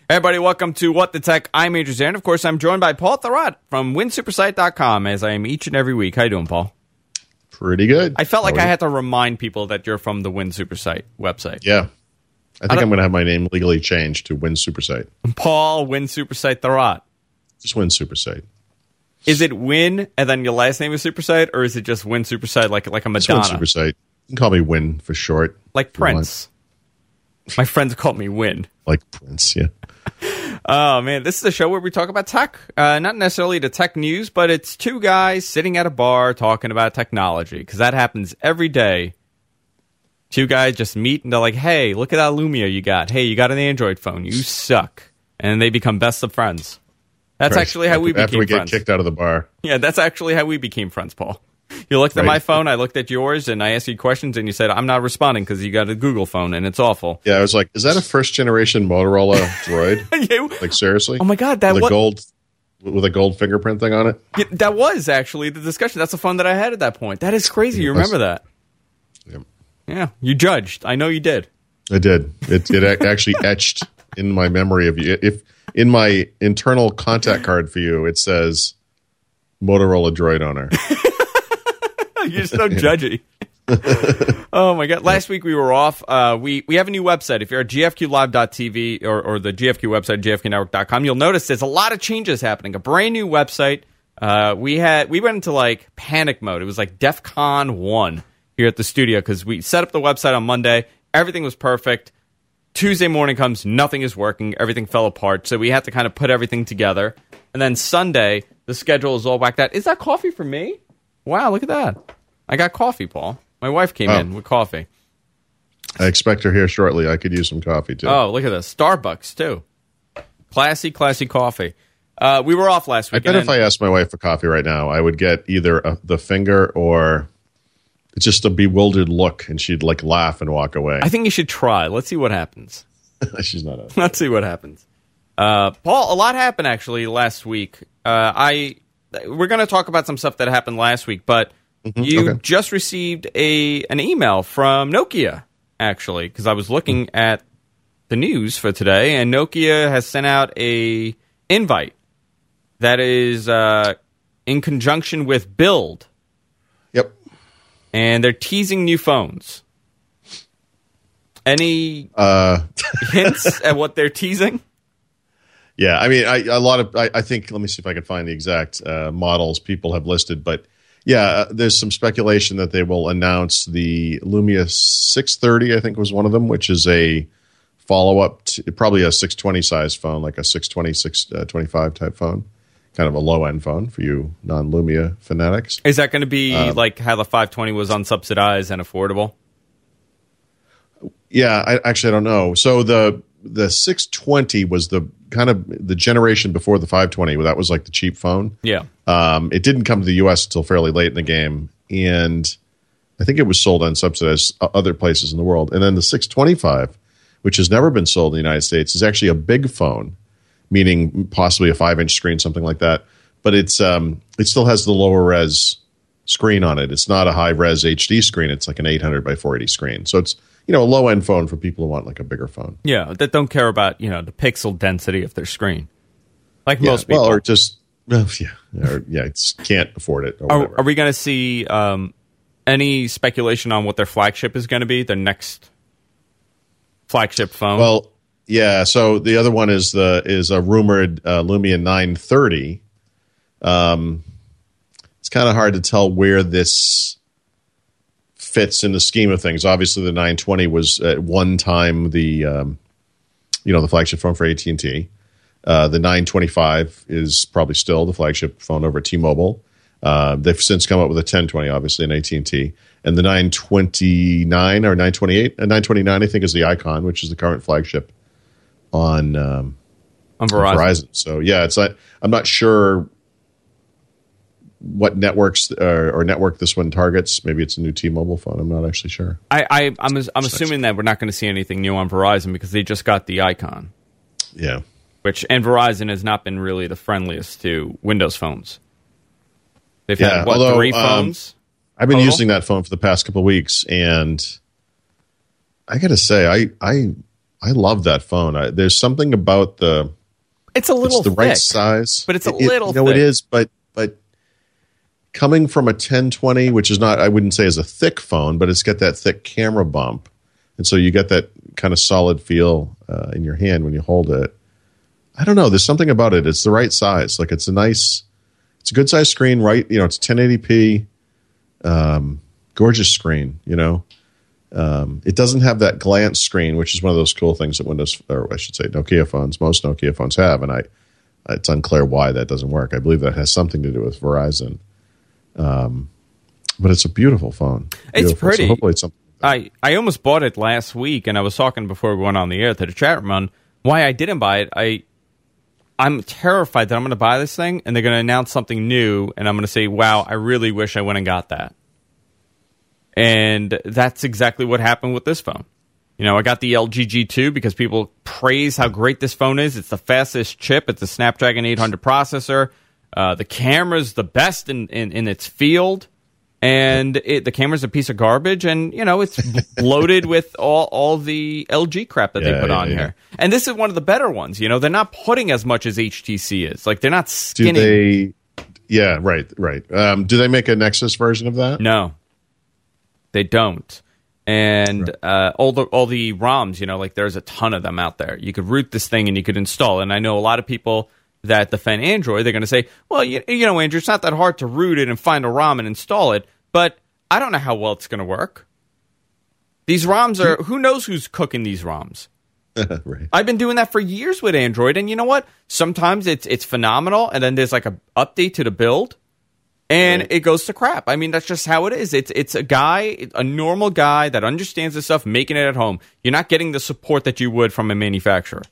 Hey everybody, welcome to What the Tech. I'm Andrew Zan. Of course, I'm joined by Paul Thurrott from winsupersite.com, as I am each and every week. How you doing, Paul? Pretty good. I felt like I had to remind people that you're from the WinSuperSite website. Yeah. I think I'm going to have my name legally changed to WinSuperSite. Paul WinSuperSite Thurrott. Just WinSuperSite. Is it Win and then your last name is Supersite, or is it just WinSuperSite like a Madonna? Just WinSuperSite. You can call me Win for short. Like Prince. My friends call me Win. Like Prince, yeah. Oh, man, this is a show where we talk about tech. Not necessarily the tech news, but it's two guys sitting at a bar talking about technology, because that happens every day. Two guys just meet, and they're like, hey, look at that Lumia you got. Hey, you got an Android phone. You suck. And they become best of friends. That's actually how we became friends. After we get kicked out of the bar. Yeah, that's actually how we became friends, Paul. You looked at my phone, I looked at yours, and I asked you questions, and you said, I'm not responding because you got a Google phone, and it's awful. Yeah, I was like, is that a first-generation Motorola Droid? Yeah. Like, seriously? Oh, my God. With a gold fingerprint thing on it? Yeah, that was actually the discussion. That's the phone that I had at that point. That is crazy. You remember that? Yep. Yeah, you judged. I know you did. I did. It actually etched in my memory of you. If in my internal contact card for you, it says Motorola Droid owner. You're so judgy. Oh, my God. Last week we were off. We have a new website. If you're at gfqlive.tv or the GFQ website, gfqnetwork.com, you'll notice there's a lot of changes happening. A brand new website. We went into like panic mode. It was like DEFCON 1 here at the studio because we set up the website on Monday. Everything was perfect. Tuesday morning comes, nothing is working. Everything fell apart. So we had to kind of put everything together. And then Sunday, the schedule is all whacked out. Is that coffee for me? Wow, look at that. I got coffee, Paul. My wife came in with coffee. I expect her here shortly. I could use some coffee, too. Oh, look at this. Starbucks, too. Classy coffee. We were off last week. I bet if I asked my wife for coffee right now, I would get either the finger or just a bewildered look, and she'd like laugh and walk away. I think you should try. Let's see what happens. She's not up. Let's see what happens. Paul, a lot happened, actually, last week. We're going to talk about some stuff that happened last week, but you just received an email from Nokia, actually, because I was looking at the news for today, and Nokia has sent out a invite that is in conjunction with Build. Yep. And they're teasing new phones. Any hints at what they're teasing? Yeah, I mean, I think, let me see if I can find the exact models people have listed, but yeah, there's some speculation that they will announce the Lumia 630, I think was one of them, which is a follow-up to probably a 620 size phone, like a 620, 625 type phone, kind of a low-end phone for you non-Lumia fanatics. Is that going to be like how the 520 was unsubsidized and affordable? Yeah, I don't know. So the 620 was the kind of the generation before the 520. That was like the cheap phone. Yeah. It didn't come to the U.S. until fairly late in the game, and I think it was sold unsubsidized other places in the world. And then the 625, which has never been sold in the United States, is actually a big phone, meaning possibly a 5-inch screen, something like that. But it still has the lower res screen on it. It's not a high res HD screen. It's like an 800 by 480 screen. So it's a low end phone for people who want like a bigger phone. Yeah, that don't care about the pixel density of their screen, like most people. Well, or just can't afford it. Or are we going to see any speculation on what their flagship is going to be? Their next flagship phone? Well, yeah. So the other one is a rumored Lumia 930. It's kind of hard to tell where this fits in the scheme of things. Obviously, the 920 was at one time the flagship phone for AT&T. The 925 is probably still the flagship phone over at T-Mobile. They've since come up with a 1020, obviously, in AT&T. And the 929 or 928, 929, I think, is the Icon, which is the current flagship on Verizon. So, yeah, it's like, I'm not sure what networks or network this one targets. Maybe it's a new T-Mobile phone. I'm not actually sure. I'm assuming that we're not going to see anything new on Verizon because they just got the Icon. Yeah. And Verizon has not been really the friendliest to Windows phones. They've had, 3 phones? I've been using that phone for the past couple of weeks, and I got to say, I I love that phone. There's something about it's a little it's the thick, right size, but it's a little thick. It is, but coming from a 1020, which is not, I wouldn't say is a thick phone, but it's got that thick camera bump, and so you get that kind of solid feel in your hand when you hold it. I don't know. There's something about it. It's the right size. Like it's a good size screen, right? It's 1080p, gorgeous screen. It doesn't have that glance screen, which is one of those cool things that Windows, or I should say Nokia phones, most Nokia phones have, and it's unclear why that doesn't work. I believe that has something to do with Verizon. But it's a beautiful phone. It's pretty. So hopefully it's something. I almost bought it last week, and I was talking before we went on the air to the chat room on why I didn't buy it. I'm terrified that I'm going to buy this thing, and they're going to announce something new, and I'm going to say, wow, I really wish I went and got that. And that's exactly what happened with this phone. I got the LG G2 because people praise how great this phone is. It's the fastest chip. It's a Snapdragon 800 processor. The camera's the best in its field. And the camera's a piece of garbage, and it's loaded with all the LG crap that they put on here. And this is one of the better ones. They're not putting as much as HTC is. Like they're not skinning. Do they? Yeah, right. Do they make a Nexus version of that? No, they don't. And all the ROMs, like there's a ton of them out there. You could root this thing and you could install. And I know a lot of people that defend Android, they're going to say, well, Andrew, it's not that hard to root it and find a ROM and install it, but I don't know how well it's going to work. These ROMs are, who knows who's cooking these ROMs? Right. I've been doing that for years with Android, and you know what? Sometimes it's phenomenal, and then there's like an update to the build, and it goes to crap. I mean, that's just how it is. It's a normal guy that understands this stuff, making it at home. You're not getting the support that you would from a manufacturer.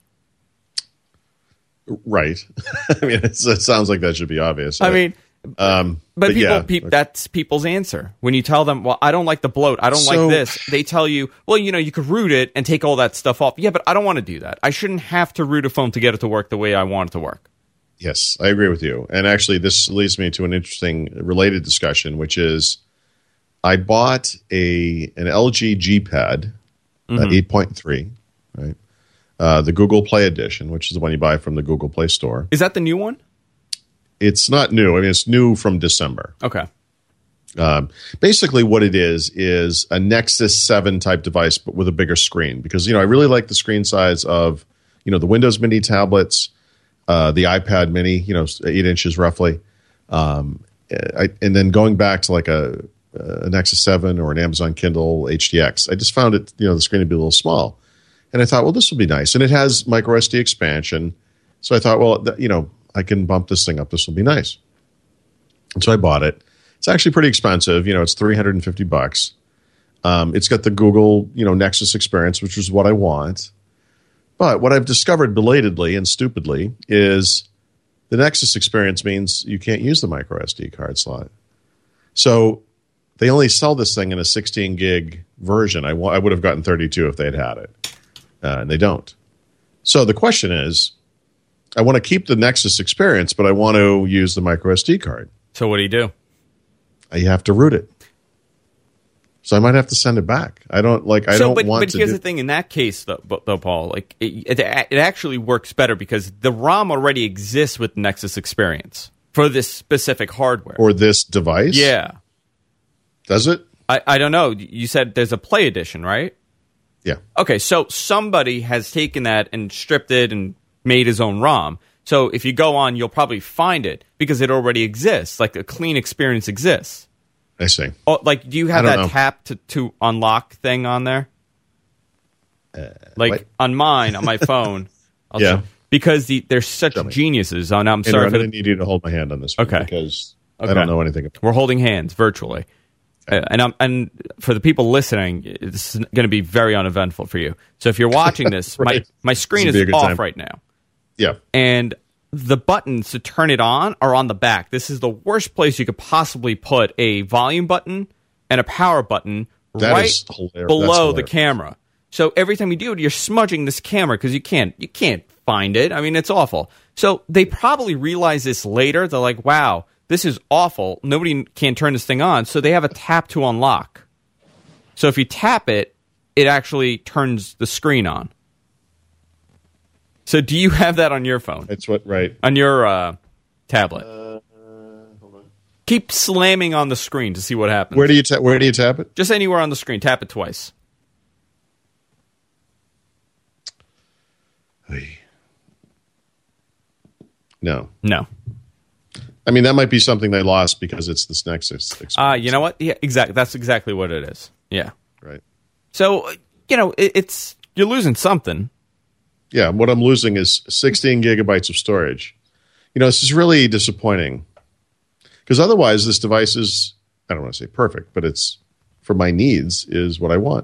Right. I mean, it sounds like that should be obvious. I mean, but people, that's people's answer. When you tell them, well, I don't like the bloat, I don't like this, they tell you, well, you could root it and take all that stuff off. Yeah, but I don't want to do that. I shouldn't have to root a phone to get it to work the way I want it to work. Yes, I agree with you. And actually, this leads me to an interesting related discussion, which is I bought an LG G Pad 8.3, right? The Google Play Edition, which is the one you buy from the Google Play Store. Is that the new one? It's not new. I mean, it's new from December. Okay. Basically, what it is a Nexus 7 type device, but with a bigger screen. Because, I really like the screen size of, the Windows Mini tablets, the iPad Mini, 8 inches roughly. And then going back to like a Nexus 7 or an Amazon Kindle HDX, I just found it, the screen would be a little small. And I thought, well, this will be nice. And it has micro SD expansion. So I thought, well, I can bump this thing up. This will be nice. And so I bought it. It's actually pretty expensive. It's $350. It's got the Google, Nexus experience, which is what I want. But what I've discovered belatedly and stupidly is the Nexus experience means you can't use the micro SD card slot. So they only sell this thing in a 16 gig version. I would have gotten 32 if they'd had it. And they don't. So the question is, I want to keep the Nexus experience, but I want to use the micro SD card. So what do? I have to root it. So I might have to send it back. I don't want to. But here's the thing: in that case, though, Paul, like it actually works better because the ROM already exists with Nexus experience for this specific hardware or this device. Yeah. Does it? I don't know. You said there's a Play Edition, right? Yeah. Okay, so somebody has taken that and stripped it and made his own ROM. So if you go on, you'll probably find it because it already exists. Like a clean experience exists. I see. Oh, like, do you have that tap to unlock thing on there? What? On mine, on my phone. Because they're such geniuses. I'm sorry. I'm going to need you to hold my hand on this one. Okay. Because I don't know anything about it. We're holding hands virtually. And for the people listening, this is going to be very uneventful for you. So if you're watching this, right. my screen is off right now. Yeah. And the buttons to turn it on are on the back. This is the worst place you could possibly put a volume button and a power button right below the camera. So every time you do it, you're smudging this camera because you can't find it. I mean, it's awful. So they probably realize this later. They're like, wow, this is awful. Nobody can turn this thing on. So they have a tap to unlock. So if you tap it, it actually turns the screen on. So do you have that on your phone? It's what, right? On your tablet? Hold on. Keep slamming on the screen to see what happens. Where do you tap it? Just anywhere on the screen. Tap it twice. No. I mean, that might be something they lost because it's this Nexus experience. You know what? Yeah, exactly. That's exactly what it is. Yeah. Right. So, it's you're losing something. Yeah, what I'm losing is 16 gigabytes of storage. This is really disappointing because otherwise this device is, I don't want to say perfect, but it's, for my needs, is what I want.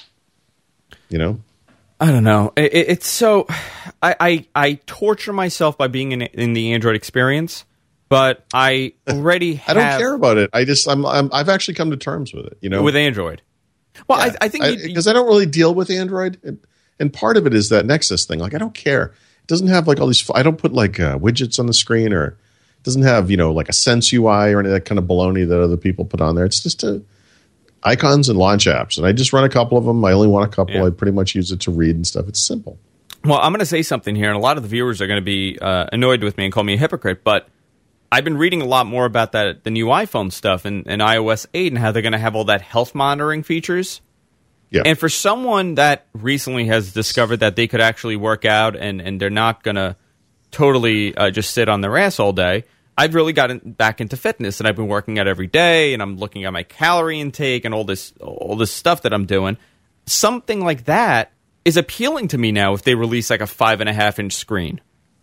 I don't know. It's so, I torture myself by being in the Android experience, but I already have. I don't care about it. I've actually come to terms with it. With Android. Well, yeah, I think because I don't really deal with Android, and part of it is that Nexus thing. Like, I don't care. It doesn't have like all these. I don't put like widgets on the screen, or it doesn't have like a Sense UI or any of that kind of baloney that other people put on there. It's just icons and launch apps, and I just run a couple of them. I only want a couple. Yeah. I pretty much use it to read and stuff. It's simple. Well, I'm going to say something here, and a lot of the viewers are going to be annoyed with me and call me a hypocrite, but I've been reading a lot more about the new iPhone stuff and iOS 8 and how they're going to have all that health monitoring features. Yeah. And for someone that recently has discovered that they could actually work out and they're not going to totally just sit on their ass all day, I've really gotten back into fitness, and I've been working out every day, and I'm looking at my calorie intake and all this stuff that I'm doing. Something like that is appealing to me now if they release like a 5.5-inch screen.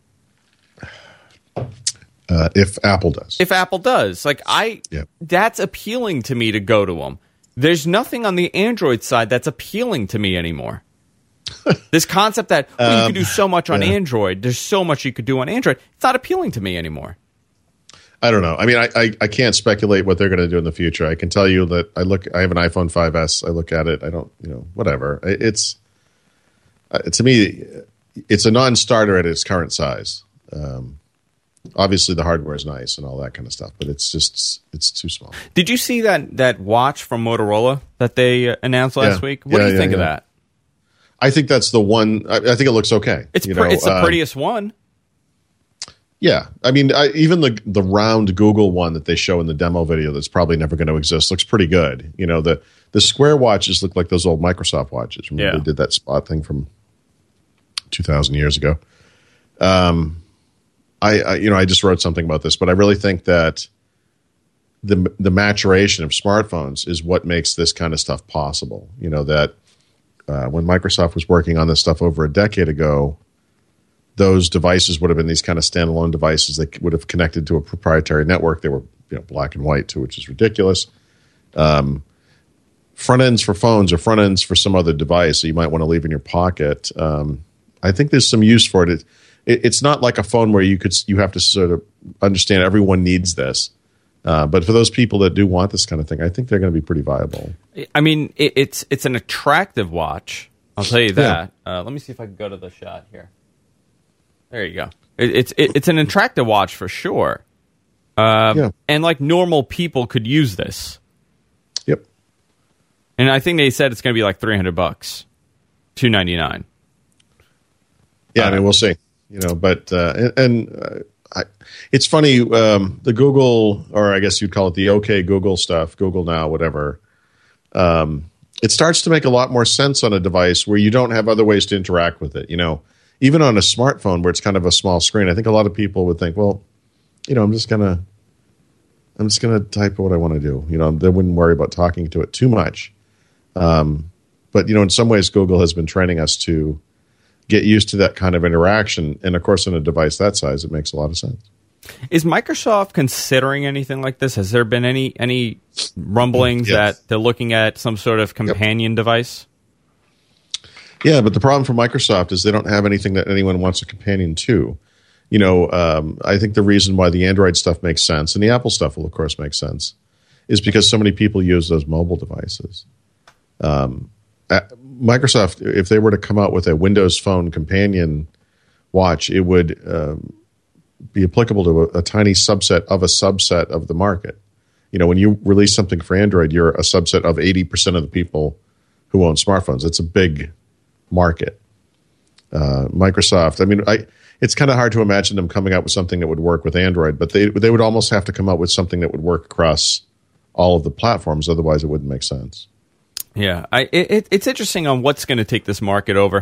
If Apple does. If Apple does. That's appealing to me to go to them. There's nothing on the Android side that's appealing to me anymore. This concept that you can do so much on Android, there's so much you could do on Android, it's not appealing to me anymore. I don't know. I mean, I can't speculate what they're going to do in the future. I can tell you that I have an iPhone 5S. I look at it. I don't, whatever. It's to me, it's a non-starter at its current size. Obviously, the hardware is nice and all that kind of stuff, but it's too small. Did you see that watch from Motorola that they announced last week? What do you think of that? I think that's the one. I think it looks okay. It's the prettiest one. Yeah, I mean, even the round Google one that they show in the demo video that's probably never going to exist looks pretty good. The square watches look like those old Microsoft watches. Remember they did that spot thing from 2,000 years ago. I just wrote something about this, but I really think that the maturation of smartphones is what makes this kind of stuff possible. That when Microsoft was working on this stuff over a decade ago, those devices would have been these kind of standalone devices that would have connected to a proprietary network. They were black and white too, which is ridiculous. Front ends for phones or front ends for some other device that you might want to leave in your pocket. I think there's some use for it. It's not like a phone where you have to sort of understand everyone needs this. But for those people that do want this kind of thing, I think they're going to be pretty viable. I mean, it's an attractive watch. I'll tell you that. Yeah. Let me see if I can go to the shot here. There you go. It's an attractive watch for sure. And like normal people could use this. Yep. And I think they said it's going to be like $300, $299. Yeah, I mean, we'll see. But it's funny. The Google, or I guess you'd call it the OK Google stuff, Google Now, whatever. It starts to make a lot more sense on a device where you don't have other ways to interact with it. Even on a smartphone where it's kind of a small screen, I think a lot of people would think, well, I'm just gonna type what I want to do. They wouldn't worry about talking to it too much. But in some ways, Google has been training us to get used to that kind of interaction, and of course, on a device that size, it makes a lot of sense. Is Microsoft considering anything like this? Has there been any rumblings that they're looking at some sort of companion device? Yeah, but the problem for Microsoft is they don't have anything that anyone wants a companion to. I think the reason why the Android stuff makes sense, and the Apple stuff will, of course, make sense, is because so many people use those mobile devices. Microsoft, if they were to come out with a Windows Phone companion watch, it would be applicable to a tiny subset of the market. When you release something for Android, you're a subset of 80% of the people who own smartphones. It's a big market. Microsoft. I mean, it's kind of hard to imagine them coming out with something that would work with Android, but they would almost have to come out with something that would work across all of the platforms. Otherwise, it wouldn't make sense. Yeah, it's interesting on what's going to take this market over.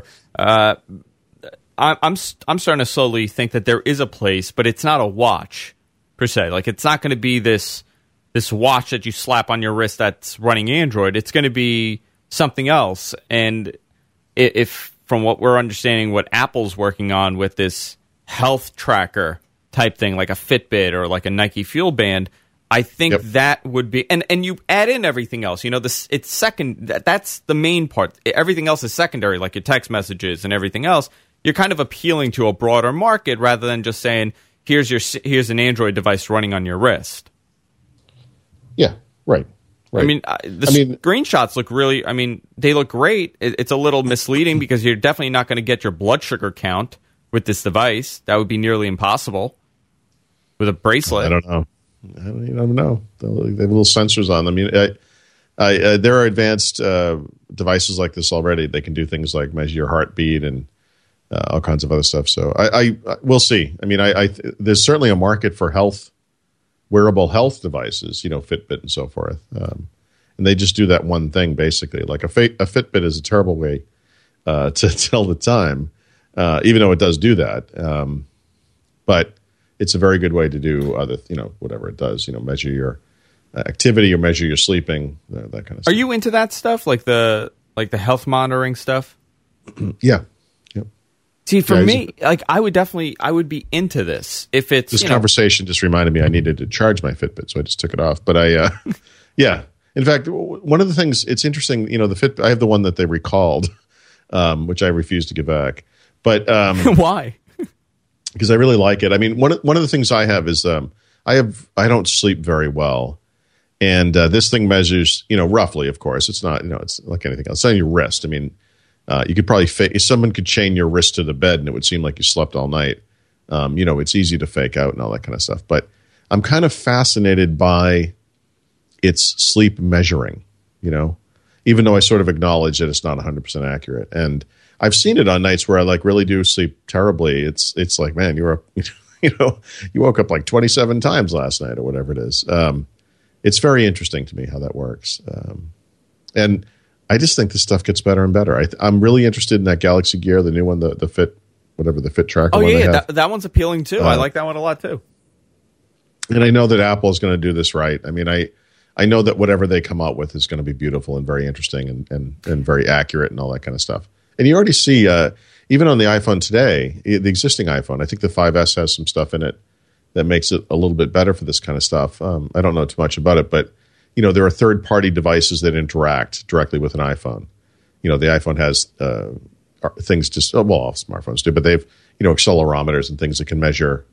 I'm starting to slowly think that there is a place, but it's not a watch per se. Like, it's not going to be this watch that you slap on your wrist that's running Android. It's going to be something else. And if from what we're understanding, what Apple's working on with this health tracker type thing, like a Fitbit or like a Nike Fuel Band, I think that would be, and you add in everything else. You know, it's second. That's the main part. Everything else is secondary, like your text messages and everything else. You're kind of appealing to a broader market rather than just saying, here's an Android device running on your wrist. Yeah, right. I mean, screenshots look really, they look great. It's a little misleading because you're definitely not going to get your blood sugar count with this device. That would be nearly impossible with a bracelet. I don't know. They have little sensors on them. There are advanced devices like this already. They can do things like measure your heartbeat and all kinds of other stuff. So we'll see. I mean, there's certainly a market for wearable health devices, Fitbit and so forth. And they just do that one thing, basically. Like a Fitbit is a terrible way to tell the time, even though it does do that. But it's a very good way to do other, whatever it does, measure your activity or measure your sleeping, that kind of stuff. Are you into that stuff, like the health monitoring stuff? Yeah. See, for me, I would be into this if it's this conversation just reminded me I needed to charge my Fitbit, so I just took it off. But yeah. In fact, one of the things, it's interesting, the Fitbit, I have the one that they recalled, which I refuse to give back. But why? Because I really like it. I mean, one of the things I have is I don't sleep very well, and this thing measures, roughly, of course. It's not, it's like anything else. It's on your wrist. I mean. You could probably someone could chain your wrist to the bed and it would seem like you slept all night. It's easy to fake out and all that kind of stuff. But I'm kind of fascinated by its sleep measuring, even though I sort of acknowledge that it's not 100% accurate. And I've seen it on nights where I really do sleep terribly. It's like, man, you woke up like 27 times last night or whatever it is. It's very interesting to me how that works. And I just think this stuff gets better and better. I'm really interested in that Galaxy Gear, the new one, the Fit, whatever the Fit Tracker. Oh yeah, that one's appealing too. I like that one a lot too. And I know that Apple is going to do this right. I mean, I know that whatever they come out with is going to be beautiful and very interesting and very accurate and all that kind of stuff. And you already see, even on the iPhone today, the existing iPhone, I think the 5S has some stuff in it that makes it a little bit better for this kind of stuff. I don't know too much about it, but there are third-party devices that interact directly with an iPhone. The iPhone has things all smartphones do, but they have, accelerometers and things that can measure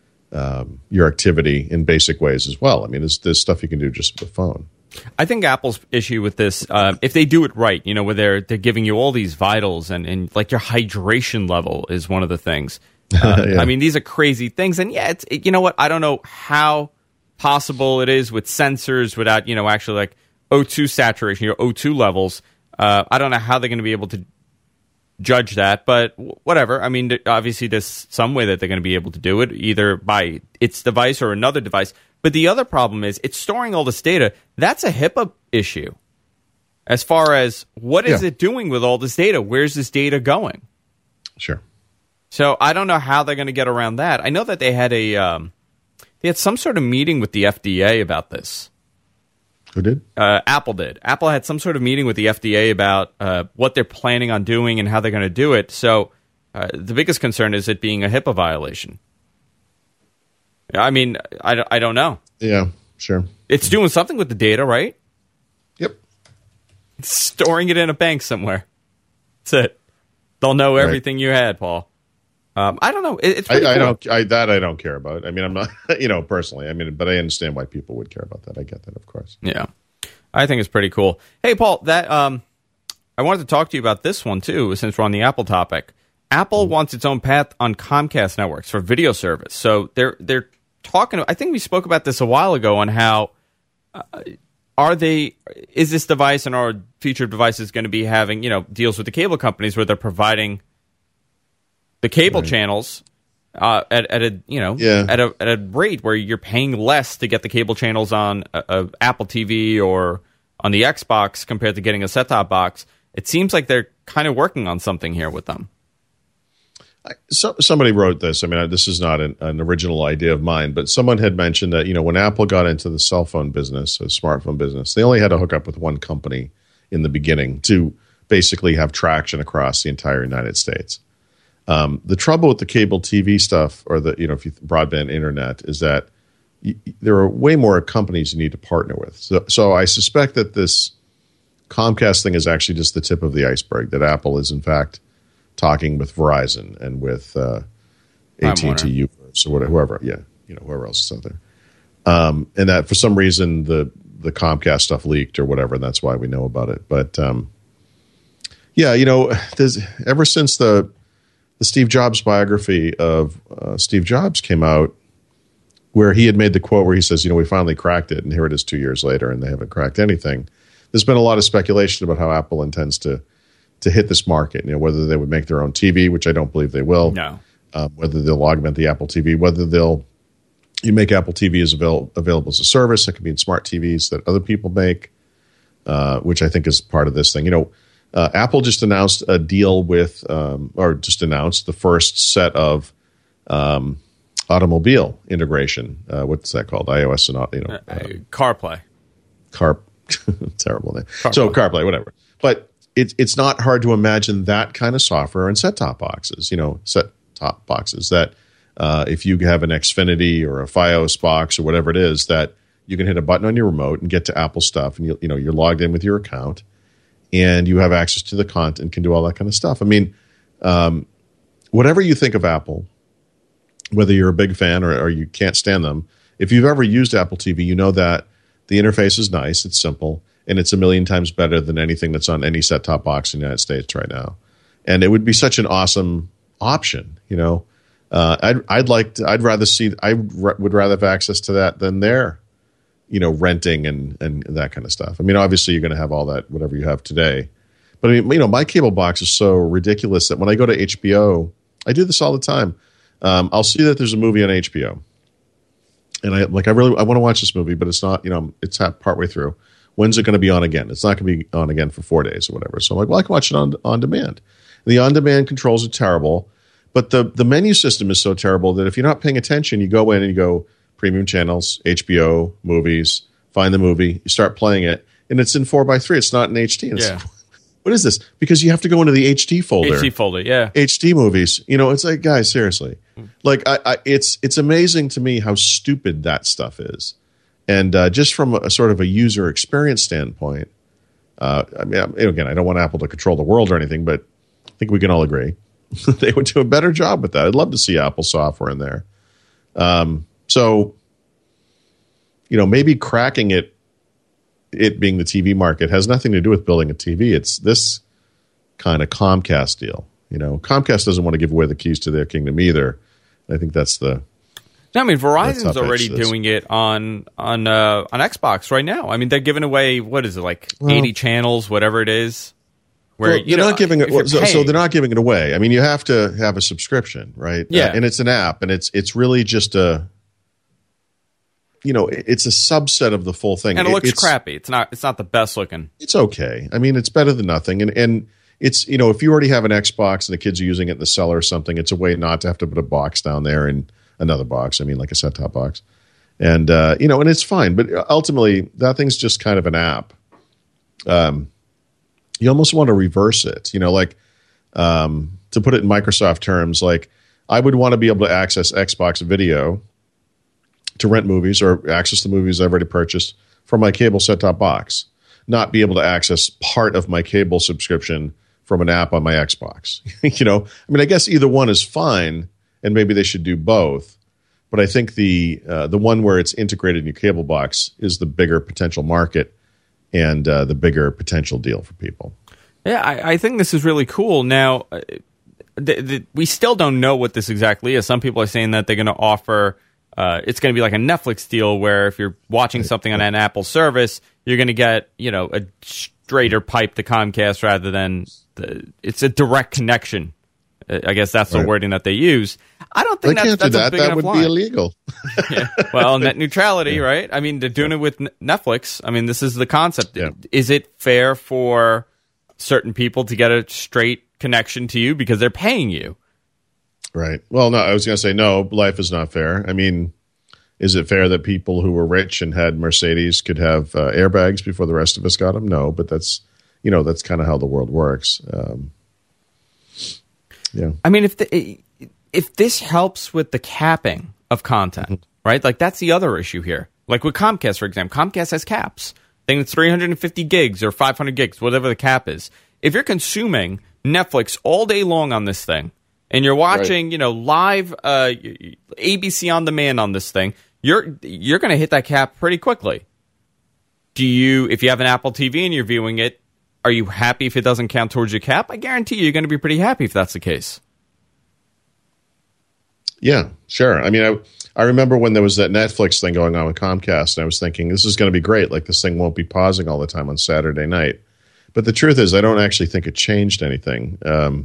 your activity in basic ways as well. I mean, there's stuff you can do just with a phone. I think Apple's issue with this, if they do it right, where they're giving you all these vitals and like your hydration level is one of the things. Yeah. I mean, these are crazy things. And yeah, it's, what? I don't know how possible it is with sensors without, actually like O2 saturation, your O2 levels. I don't know how they're going to be able to judge that, but whatever. I mean, obviously there's some way that they're going to be able to do it, either by its device or another device. But the other problem is it's storing all this data. That's a HIPAA issue. As far as what is it doing with all this data? Where's this data going? Sure. So I don't know how they're going to get around that. I know that they had some sort of meeting with the FDA about this. Who did? Apple did. Apple had some sort of meeting with the FDA about what they're planning on doing and how they're going to do it. So the biggest concern is it being a HIPAA violation. I mean, I don't know. Yeah, sure. It's doing something with the data, right? Yep. It's storing it in a bank somewhere. That's it. They'll know everything you had, Paul. I don't know. It's pretty cool. I don't care about. I mean, I'm not, personally. I mean, but I understand why people would care about that. I get that, of course. Yeah, I think it's pretty cool. Hey, Paul, that I wanted to talk to you about this one too, since we're on the Apple topic. Apple wants its own path on Comcast networks for video service. So they're talking. I think we spoke about this a while ago on how is this device and our featured devices going to be having deals with the cable companies where they're providing the cable channels at a rate where you're paying less to get the cable channels on a Apple TV or on the Xbox compared to getting a set-top box. It seems like they're kind of working on something here with them. So, somebody wrote this. I mean, this is not an original idea of mine, but someone had mentioned that, when Apple got into the cell phone business, a smartphone business, they only had to hook up with one company in the beginning to basically have traction across the entire United States. The trouble with the cable TV stuff, or the broadband internet, is that there are way more companies you need to partner with. So I suspect that this Comcast thing is actually just the tip of the iceberg, that Apple is in fact talking with Verizon and with AT&T, or whoever, whoever else is out there, and that for some reason the Comcast stuff leaked or whatever, and that's why we know about it. But there's ever since the Steve Jobs biography of Steve Jobs came out, where he had made the quote where he says, we finally cracked it, and here it is 2 years later, and they haven't cracked anything. There's been a lot of speculation about how Apple intends to hit this market, whether they would make their own TV, which I don't believe they will. No. Whether they'll augment the Apple TV, whether you make Apple TV as available as a service. That could be in smart TVs that other people make, which I think is part of this thing. Apple just announced a deal with, or just announced the first set of automobile integration. What's that called? iOS and CarPlay. Terrible name. So CarPlay, whatever. But it's not hard to imagine that kind of software in set-top boxes. Set-top boxes that if you have an Xfinity or a Fios box or whatever it is, that you can hit a button on your remote and get to Apple stuff, and you're logged in with your account, and you have access to the content, can do all that kind of stuff. I mean, whatever you think of Apple, whether you're a big fan or you can't stand them, if you've ever used Apple TV, you know that the interface is nice, it's simple, and it's a million times better than anything that's on any set-top box in the United States right now. And it would be such an awesome option, I would rather have access to that than their, renting and that kind of stuff. I mean, obviously you're going to have all that, whatever you have today. But I mean, my cable box is so ridiculous that when I go to HBO, I do this all the time. I'll see that there's a movie on HBO. And I want to watch this movie, but it's not, it's partway through. When's it going to be on again? It's not going to be on again for 4 days or whatever. So I'm like, well, I can watch it on demand. And the on-demand controls are terrible, but the menu system is so terrible that if you're not paying attention, you go in and you go premium channels, HBO, movies, find the movie, you start playing it, and it's in 4:3. It's not in HD. And yeah. What is this? Because you have to go into the HD folder. HD folder, yeah. HD movies. It's like, guys, seriously. Like, it's amazing to me how stupid that stuff is. And just from a sort of a user experience standpoint, I don't want Apple to control the world or anything, but I think we can all agree they would do a better job with that. I'd love to see Apple software in there. So, maybe cracking it being the TV market has nothing to do with building a TV. It's this kind of Comcast deal. Comcast doesn't want to give away the keys to their kingdom either. I think that's the... I mean, Verizon's already doing it on Xbox right now. I mean, they're giving away, what is it, 80 channels, whatever it is. Where they're not giving it. So they're not giving it away. I mean, you have to have a subscription, right? Yeah, and it's an app, and it's really just a, it's a subset of the full thing, and it looks crappy. It's not the best looking. It's okay. I mean, it's better than nothing, and it's if you already have an Xbox and the kids are using it in the cellar or something, it's a way not to have to put a box down there and another box. I mean, like a set-top box, and and it's fine. But ultimately, that thing's just kind of an app. You almost want to reverse it, to put it in Microsoft terms. Like, I would want to be able to access Xbox Video to rent movies or access the movies I've already purchased from my cable set-top box, not be able to access part of my cable subscription from an app on my Xbox. I mean, I guess either one is fine, and maybe they should do both. But I think the one where it's integrated in your cable box is the bigger potential market and the bigger potential deal for people. Yeah, I think this is really cool. Now, we still don't know what this exactly is. Some people are saying that they're going to offer, it's going to be like a Netflix deal where if you're watching something on an Apple service, you're going to get, a straighter pipe to Comcast rather than it's a direct connection. I guess that's the wording that they use. I don't think that's a big enough That would line. be illegal. Yeah. Well, net neutrality, right? I mean, they're doing it with Netflix. I mean, this is the concept. Yeah. Is it fair for certain people to get a straight connection to you because they're paying you? Right. Well, no, I was going to say, no, life is not fair. I mean, is it fair that people who were rich and had Mercedes could have airbags before the rest of us got them? No, but that's kind of how the world works. Yeah. I mean, if this helps with the capping of content, right? Like, that's the other issue here. Like with Comcast, for example, Comcast has caps. I think it's 350 gigs or 500 gigs, whatever the cap is. If you're consuming Netflix all day long on this thing, and you're watching, live ABC on demand on this thing, you're going to hit that cap pretty quickly. If you have an Apple TV and you're viewing it, are you happy if it doesn't count towards your cap? I guarantee you're going to be pretty happy if that's the case. Yeah, sure. I mean, I remember when there was that Netflix thing going on with Comcast, and I was thinking, this is going to be great. Like, this thing won't be pausing all the time on Saturday night. But the truth is, I don't actually think it changed anything.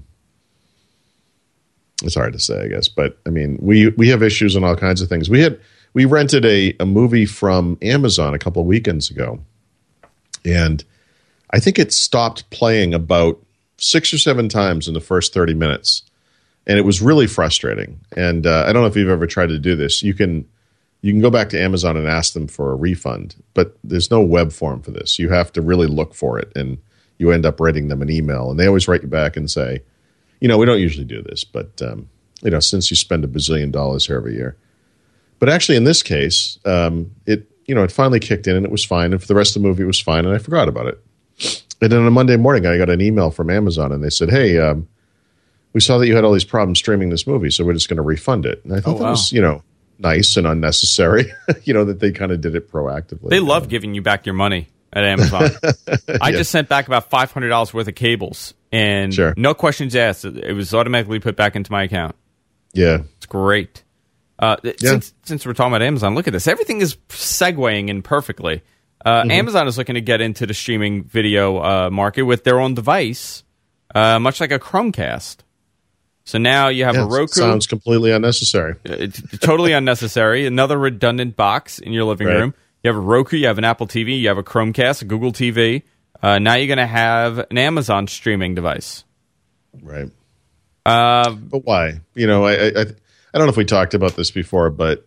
It's hard to say, I guess. But, I mean, we have issues on all kinds of things. We rented a movie from Amazon a couple of weekends ago, and I think it stopped playing about 6 or 7 times in the first 30 minutes. And it was really frustrating. And I don't know if you've ever tried to do this. You can go back to Amazon and ask them for a refund, but there's no web form for this. You have to really look for it, and you end up writing them an email. And they always write you back and say, we don't usually do this, but, since you spend $1 bazillion here every year. But actually, in this case, it finally kicked in, and it was fine. And for the rest of the movie, it was fine, and I forgot about it. And then on a Monday morning, I got an email from Amazon, and they said, hey, we saw that you had all these problems streaming this movie, so we're just going to refund it. And I thought that was, nice and unnecessary, that they kind of did it proactively. They love giving you back your money at Amazon. I just sent back about $500 worth of cables, and no questions asked. It was automatically put back into my account. Yeah. It's great. Since we're talking about Amazon, look at this. Everything is segueing in perfectly. Amazon is looking to get into the streaming video market with their own device, much like a Chromecast. So now you have a Roku. Sounds completely unnecessary. It's totally unnecessary. Another redundant box in your living room. You have a Roku, you have an Apple TV, you have a Chromecast, a Google TV. Now you're going to have an Amazon streaming device. Right. But why? I don't know if we talked about this before, but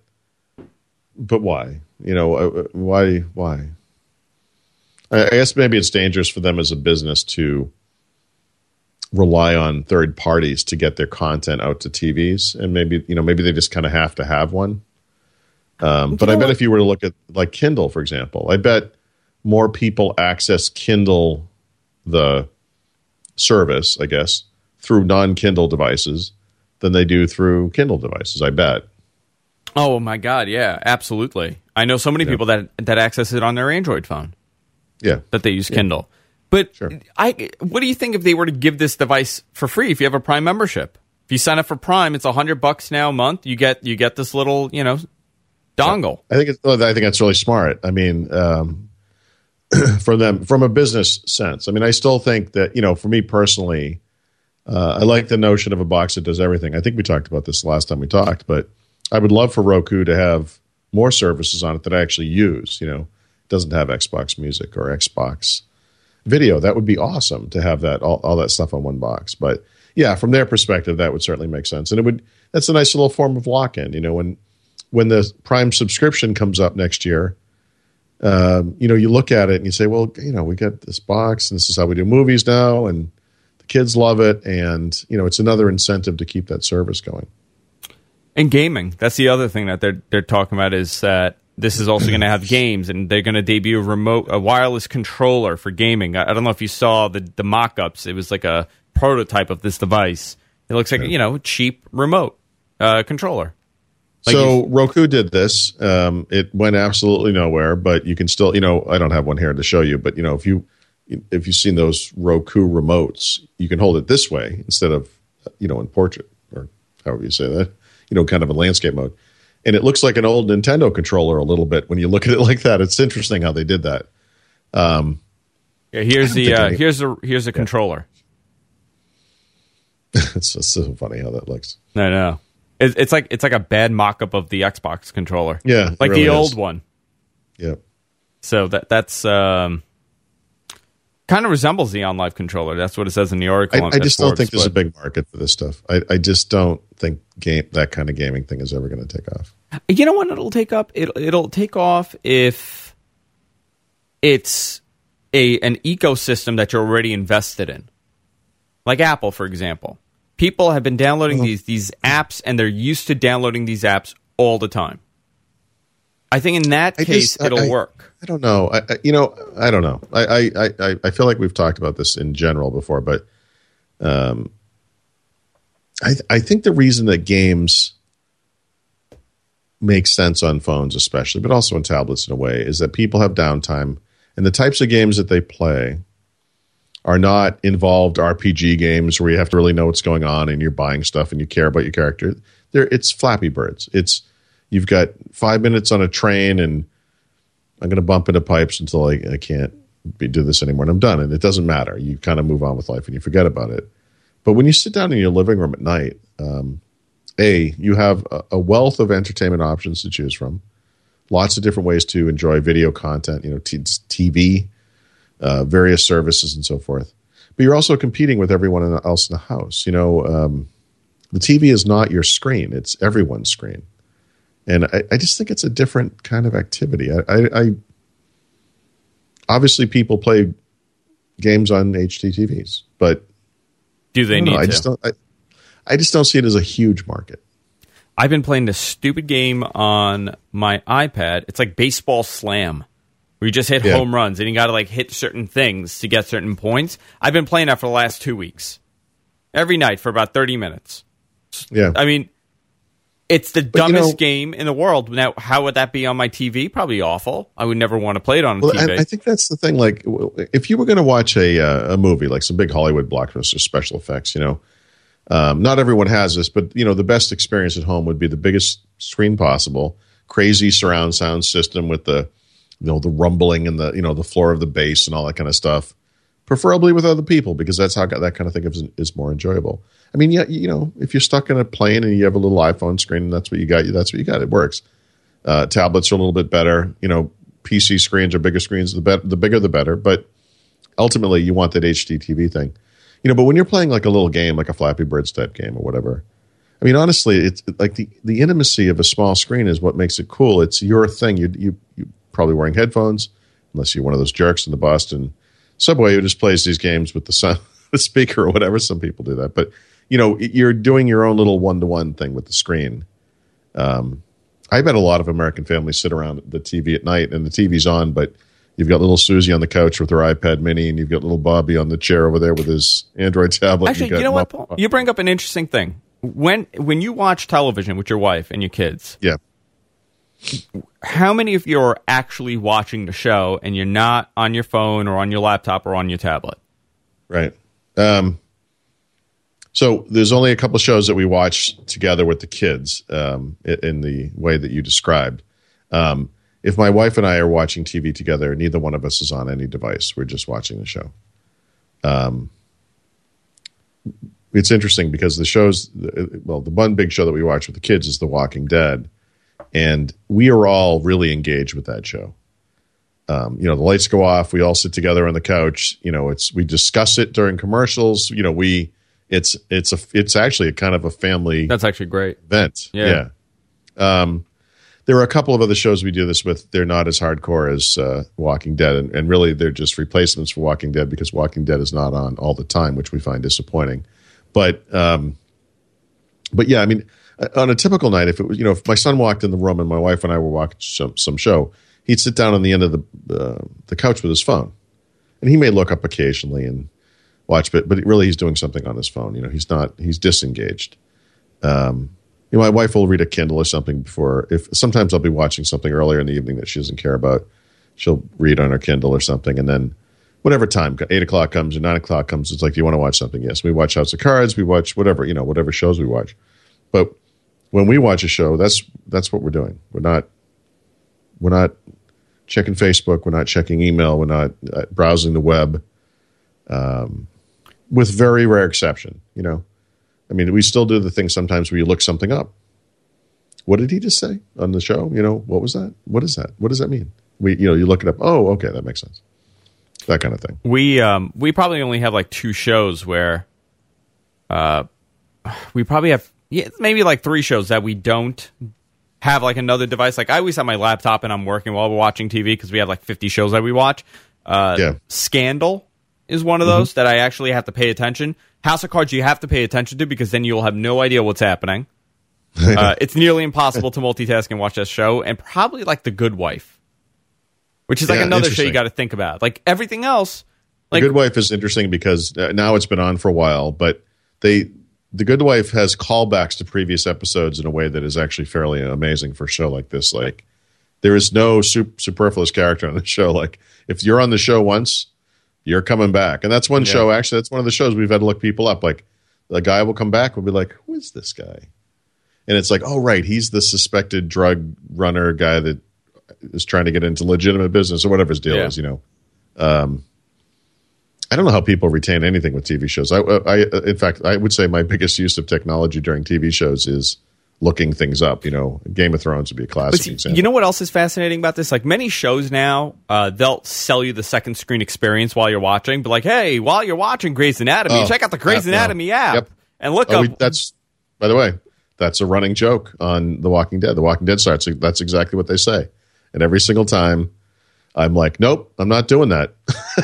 why? Why? I guess maybe it's dangerous for them as a business to rely on third parties to get their content out to TVs, and maybe they just kind of have to have one. But I bet if you were to look at like Kindle, for example, I bet more people access Kindle, the service, I guess, through non-Kindle devices than they do through Kindle devices. I bet. Oh my God! Yeah, absolutely. I know so many people that access it on their Android phone. Yeah, that they use Kindle. But what do you think if they were to give this device for free? If you have a Prime membership, if you sign up for Prime, it's $100 now a month. You get this little dongle. I think that's really smart. I mean, from a business sense. I mean, I still think that for me personally, I like the notion of a box that does everything. I think we talked about this last time we talked, but I would love for Roku to have more services on it that I actually use. It doesn't have Xbox Music or Xbox Video. That would be awesome to have that all that stuff on one box. But yeah, from their perspective, that would certainly make sense, and that's a nice little form of lock-in. When the Prime subscription comes up next year, you look at it and you say, well, we got this box, and this is how we do movies now, and the kids love it, and it's another incentive to keep that service going. And gaming, that's the other thing that they're talking about, is that this is also going to have games, and they're going to debut a wireless controller for gaming. I don't know if you saw the mock-ups. It was like a prototype of this device. It looks like a cheap remote controller. Roku did this. It went absolutely nowhere, but you can still, I don't have one here to show you, but if you've seen those Roku remotes, you can hold it this way instead of in portrait, or however you say that, kind of a landscape mode. And it looks like an old Nintendo controller a little bit when you look at it like that. It's interesting how they did that. Here's the controller. It's so funny how that looks. No. It's like a bad mock-up of the Xbox controller. Yeah, like really the old is. one. Yep. So that's kind of resembles the OnLive controller. That's what it says in the article. I just don't think there's a big market for this stuff. I just don't think that kind of gaming thing is ever going to take off. You know when it'll take up? It'll take off if it's an ecosystem that you're already invested in. Like Apple, for example. People have been downloading these apps, and they're used to downloading these apps all the time. I think in that case, it'll work. I don't know. I don't know. I feel like we've talked about this in general before, but I think the reason that games make sense on phones especially, but also on tablets in a way, is that people have downtime, and the types of games that they play are not involved RPG games where you have to really know what's going on and you're buying stuff and you care about your character. It's Flappy Birds. You've got 5 minutes on a train and I'm going to bump into pipes until I can't do this anymore and I'm done. And it doesn't matter. You kind of move on with life and you forget about it. But when you sit down in your living room at night, you have a wealth of entertainment options to choose from. Lots of different ways to enjoy video content, TV, various services and so forth. But you're also competing with everyone else in the house. The TV is not your screen. It's everyone's screen. And I just think it's a different kind of activity. I obviously people play games on HDTVs, but do they need to? I just don't see it as a huge market. I've been playing this stupid game on my iPad. It's like Baseball Slam, where you just hit home runs and you got to hit certain things to get certain points. I've been playing that for the last 2 weeks, every night for about 30 minutes. Yeah, I mean, it's the dumbest game in the world. Now, how would that be on my TV? Probably awful. I would never want to play it on a TV. I think that's the thing. Like, if you were going to watch a movie, like some big Hollywood blockbuster special effects, not everyone has this, but the best experience at home would be the biggest screen possible, crazy surround sound system with the the rumbling and the floor of the bass and all that kind of stuff, preferably with other people, because that's how that kind of thing is more enjoyable. I mean, if you're stuck in a plane and you have a little iPhone screen and that's what you got. It works. Tablets are a little bit better. PC screens are bigger screens. The bigger, the better. But ultimately, you want that HDTV thing. But when you're playing like a little game, like a Flappy Birds type game or whatever, I mean, honestly, it's like the intimacy of a small screen is what makes it cool. It's your thing. You're probably wearing headphones, unless you're one of those jerks in the Boston subway who just plays these games with the speaker or whatever. Some people do that. But, you're doing your own little one-to-one thing with the screen. I bet a lot of American families sit around the TV at night and the TV's on, but you've got little Susie on the couch with her iPad mini, and you've got little Bobby on the chair over there with his Android tablet. Actually, you know what, Paul? You bring up an interesting thing. When you watch television with your wife and your kids, yeah, how many of you are actually watching the show and you're not on your phone or on your laptop or on your tablet? Right. So there's only a couple of shows that we watch together with the kids in the way that you described. If my wife and I are watching TV together, neither one of us is on any device. We're just watching the show. It's interesting because the one big show that we watch with the kids is The Walking Dead, and we are all really engaged with that show. The lights go off. We all sit together on the couch. We discuss it during commercials. It's actually a kind of a family. That's actually great event. Yeah. There are a couple of other shows we do this with. They're not as hardcore as Walking Dead, and really they're just replacements for Walking Dead because Walking Dead is not on all the time, which we find disappointing. But yeah, I mean, on a typical night, if it was, if my son walked in the room and my wife and I were watching some show, he'd sit down on the end of the couch with his phone, and he may look up occasionally and watch, but really he's doing something on his phone. He's disengaged. My wife will read a Kindle or something sometimes I'll be watching something earlier in the evening that she doesn't care about. She'll read on her Kindle or something. And then whatever time, 8 o'clock comes or 9 o'clock comes, it's like, do you want to watch something? Yes. We watch House of Cards. We watch whatever shows we watch. But when we watch a show, that's what we're doing. We're not checking Facebook. We're not checking email. We're not browsing the web, with very rare exception, I mean, we still do the thing sometimes where you look something up. What did he just say on the show? What was that? What is that? What does that mean? You look it up. Oh, okay, that makes sense. That kind of thing. We probably only have like 2 shows where we probably have maybe like 3 shows that we don't have like another device. Like I always have my laptop and I'm working while we're watching TV because we have like 50 shows that we watch. Scandal is one of those that I actually have to pay attention. House of Cards you have to pay attention to because then you'll have no idea what's happening. It's nearly impossible to multitask and watch that show. And probably like The Good Wife, which is like another show you got to think about. Like everything else. Like, The Good Wife is interesting because now it's been on for a while, but The Good Wife has callbacks to previous episodes in a way that is actually fairly amazing for a show like this. Like there is no superfluous character on the show. Like if you're on the show once, you're coming back. And that's one show, actually, that's one of the shows we've had to look people up. Like the guy will come back, we'll be like, who is this guy? And it's like, oh, right, he's the suspected drug runner guy that is trying to get into legitimate business or whatever his deal is, I don't know how people retain anything with TV shows. In fact, I would say my biggest use of technology during TV shows is looking things up. Game of Thrones would be a classic example. You know what else is fascinating about this? Like many shows now, they'll sell you the second screen experience while you're watching. But like, hey, while you're watching Grey's Anatomy, check out the Grey's Anatomy app and look up. By the way, that's a running joke on The Walking Dead. The Walking Dead starts. That's exactly what they say. And every single time, I'm like, nope, I'm not doing that.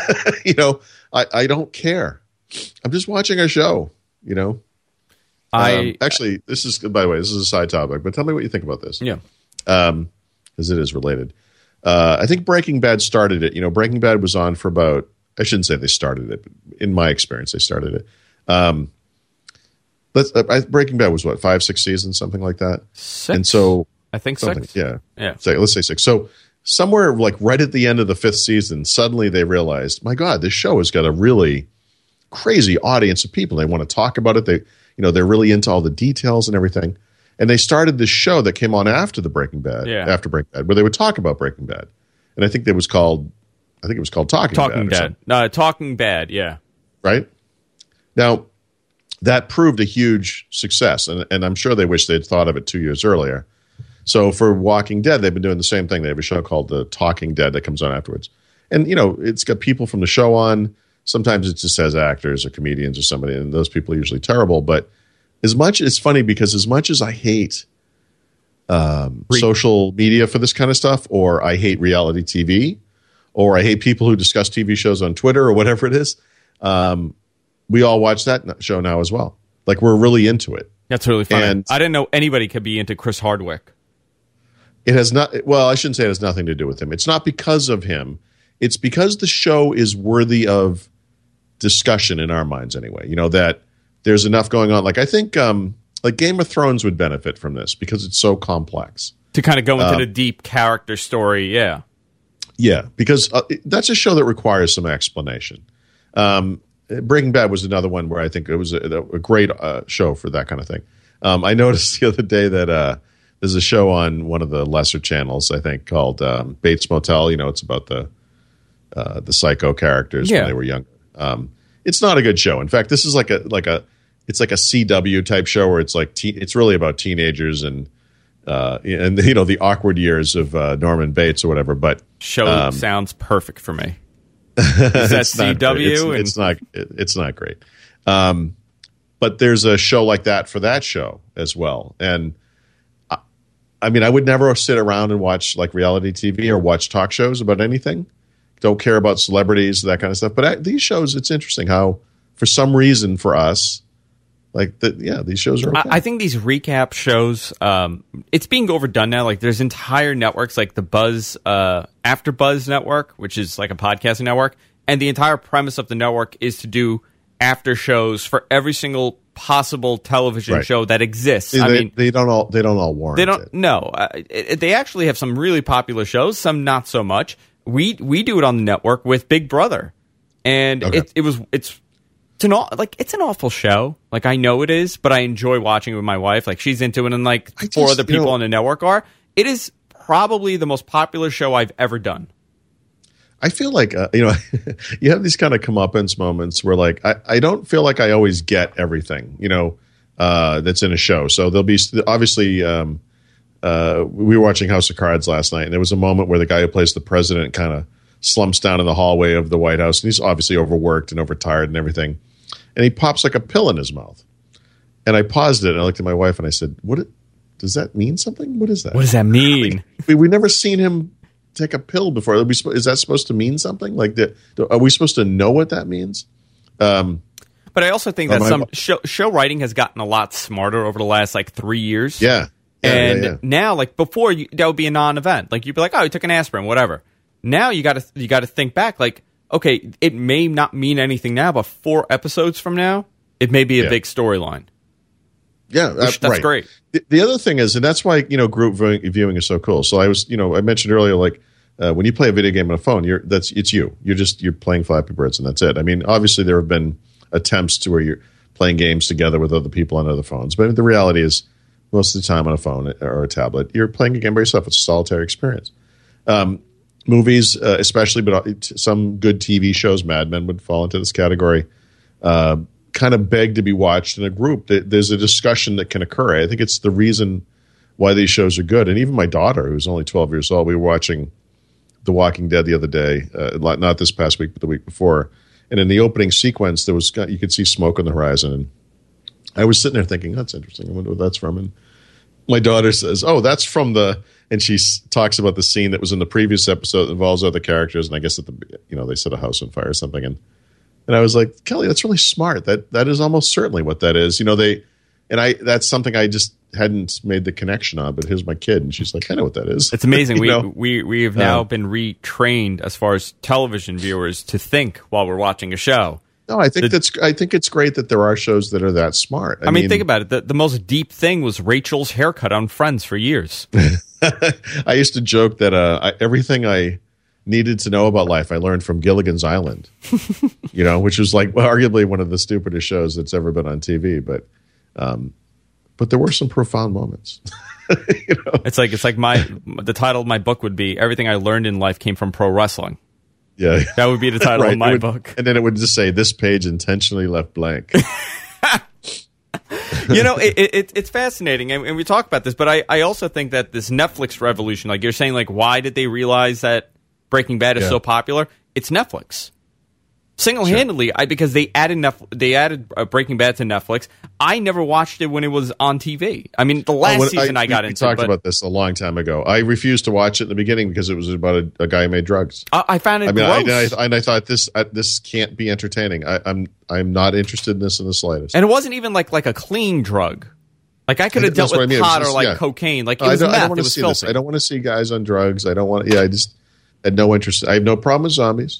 I don't care. I'm just watching a show. Actually, this is, by the way, this is a side topic, but tell me what you think about this. Yeah. Because it is related. I think Breaking Bad started it. Breaking Bad was on for about, I shouldn't say they started it, but in my experience, they started it. Breaking Bad was what, 5-6 seasons, something like that? 6. And so I think 6. Yeah. Let's say 6. So somewhere like right at the end of the 5th season, suddenly they realized, my God, this show has got a really crazy audience of people. They want to talk about it. They're really into all the details and everything. And they started this show that came on after Breaking Bad, where they would talk about Breaking Bad. And I think it was called Talking Bad. No, Talking Bad, yeah. Right? Now, that proved a huge success, and I'm sure they wish they'd thought of it 2 years earlier. So for Walking Dead, they've been doing the same thing. They have a show called The Talking Dead that comes on afterwards. And, it's got people from the show on. Sometimes it just has actors or comedians or somebody, and those people are usually terrible. But it's funny because as much as I hate social media for this kind of stuff, or I hate reality TV, or I hate people who discuss TV shows on Twitter or whatever it is, we all watch that show now as well. Like, we're really into it. That's really funny. And I didn't know anybody could be into Chris Hardwick. It has not. Well, I shouldn't say it has nothing to do with him. It's not because of him. It's because the show is worthy of discussion in our minds anyway. That there's enough going on. Like, I think like Game of Thrones would benefit from this because it's so complex. To kind of go into the deep character story, yeah. Yeah, because that's a show that requires some explanation. Breaking Bad was another one where I think it was a great show for that kind of thing. I noticed the other day that there's a show on one of the lesser channels, I think, called Bates Motel. It's about the psycho characters when they were younger. It's not a good show. In fact, this is like a CW type show where it's like it's really about teenagers and the awkward years of Norman Bates or whatever. But show sounds perfect for me. Is that CW? It's not great. But there's a show like that for that show as well. And I mean, I would never sit around and watch like reality TV or watch talk shows about anything. Don't care about celebrities, that kind of stuff. But these shows, it's interesting how, for some reason, for us, these shows are okay. I think these recap shows, it's being overdone now. Like, there's entire networks, like the Buzz, After Buzz Network, which is like a podcasting network, and the entire premise of the network is to do after shows for every single possible television show that exists. See, they don't all warrant. They don't. No, they actually have some really popular shows, some not so much. We do it on the network with Big Brother, and it's an awful show. Like, I know it is, but I enjoy watching it with my wife. Like, she's into it, and like 4 other people on the network are. It is probably the most popular show I've ever done. I feel like you have these kind of comeuppance moments where like I don't feel like I always get everything. that's in a show. So there'll be obviously. We were watching House of Cards last night, and there was a moment where the guy who plays the president kind of slumps down in the hallway of the White House, and he's obviously overworked and overtired and everything. And he pops like a pill in his mouth. And I paused it, and I looked at my wife, and I said, does that mean something? What is that? What does that mean? We've never seen him take a pill before. Is that supposed to mean something? Like, are we supposed to know what that means? But I also think that some show writing has gotten a lot smarter over the last, 3 years. Yeah. And now, before, that would be a non-event. You'd be like, oh, he took an aspirin, whatever. Now you got to think back. Okay, it may not mean anything now, but 4 episodes from now, it may be a big storyline. Yeah, that's right. Great. The other thing is, and that's why group viewing is so cool. So I mentioned earlier, when you play a video game on a phone, it's you. You're playing Flappy Birds, and that's it. I mean, obviously there have been attempts to where you're playing games together with other people on other phones, but the reality is, most of the time on a phone or a tablet, you're playing a game by yourself. It's a solitary experience. Movies, especially, but some good TV shows, Mad Men would fall into this category, kind of beg to be watched in a group. There's a discussion that can occur. I think it's the reason why these shows are good. And even my daughter, who's only 12 years old, we were watching The Walking Dead the other day, not this past week, but the week before. And in the opening sequence, you could see smoke on the horizon. And I was sitting there thinking, that's interesting. I wonder what that's from. And my daughter says, oh, that's from and she talks about the scene that was in the previous episode that involves other characters. And I guess they set a house on fire or something. And I was like, Kelly, that's really smart. That is almost certainly what that is. That's something I just hadn't made the connection on, but here's my kid. And she's like, I know what that is. It's amazing. We have now been retrained as far as television viewers to think while we're watching a show. No, I think it's great that there are shows that are that smart. I mean, think about it. The most deep thing was Rachel's haircut on Friends for years. I used to joke that everything I needed to know about life I learned from Gilligan's Island, which was arguably one of the stupidest shows that's ever been on TV. But there were some profound moments. It's like the title of my book would be "Everything I Learned in Life Came from Pro Wrestling." Yeah, that would be the title of my book. And then it would just say, "This page intentionally left blank." It's fascinating, and we talk about this, but I also think that this Netflix revolution, like you're saying, why did they realize that Breaking Bad is so popular? It's Netflix. Single-handedly, because they added Breaking Bad to Netflix. I never watched it when it was on TV. I mean, the last season I got into. We talked about this a long time ago. I refused to watch it in the beginning because it was about a guy who made drugs. I found it gross. I thought this can't be entertaining. I'm not interested in this in the slightest. And it wasn't even like a clean drug. I could have dealt with pot or cocaine. It was meth. I don't want to see this. I don't want to see guys on drugs. I don't want. I just had no interest. I have no problem with zombies.